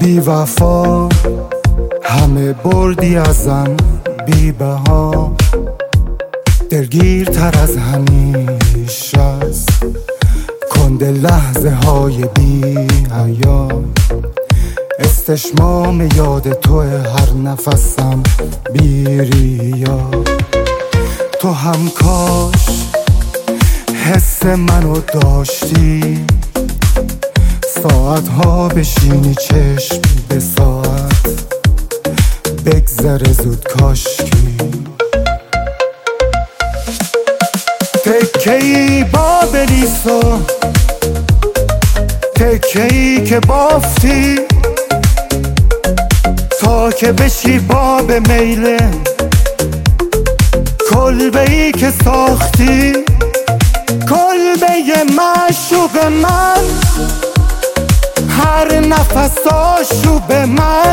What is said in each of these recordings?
بی وفا همه بردی ازم بی بها، دلگیرتر از همیشه است کند لحظه های بی حیا. استشمام یاد تو هر نفسم بی ریا. تو هم کاش حس منو داشتی، ساعتها بشینی چشم به ساعت بگذره زود کاشکی. تکه‌ای بابلیسو، تکه‌ای که بافتی تا که بشی باب میله، کلبه‌ای که ساختی کلبه معشوق من، هر نفس آشوب من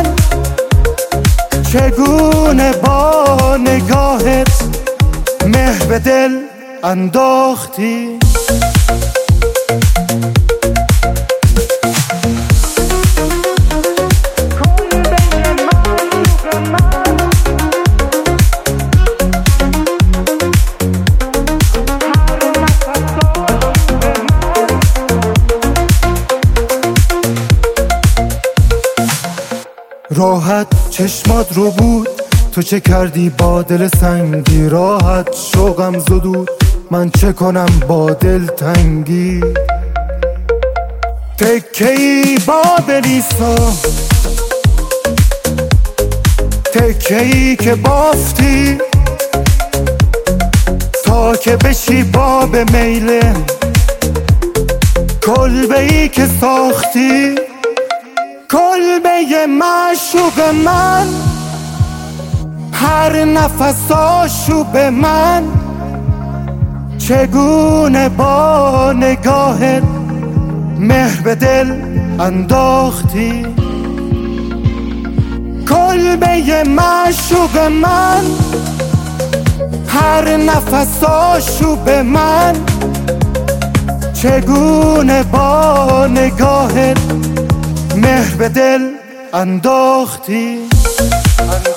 چگونه با نگاهت مهر به دل انداختی. راحت چشمات رو بود، تو چه کردی با دل سنگی؟ راحت شوقم زدود، من چه کنم با دل تنگی؟ تکه‌ای بابلیسا، تکه‌ای که بافتی تا که بشی باب میله، کلبه‌ای که ساختی کلبه معشوق من، هر نفس آشوب من چگونه با نگاهت مهر به دل انداختی. کلبه معشوق من، هر نفس آشوب من چگونه با نگاهت مهر به دل انداختی.